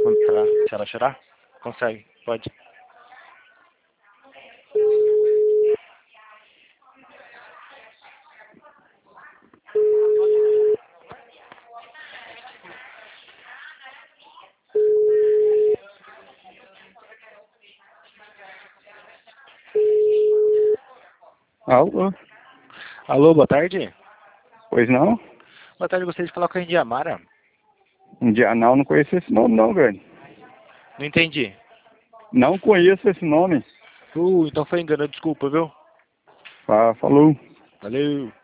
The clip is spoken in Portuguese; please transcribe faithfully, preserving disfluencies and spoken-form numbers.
Quando ela, se ela chorar? Consegue, pode. Alô? Alô, boa tarde. Pois não? Boa tarde, gostaria de falar com a Indiamara. Indianal, não conheço esse nome não, velho. Não entendi. Não conheço esse nome. Uh, então foi engano, desculpa, viu? Ah, falou. Valeu.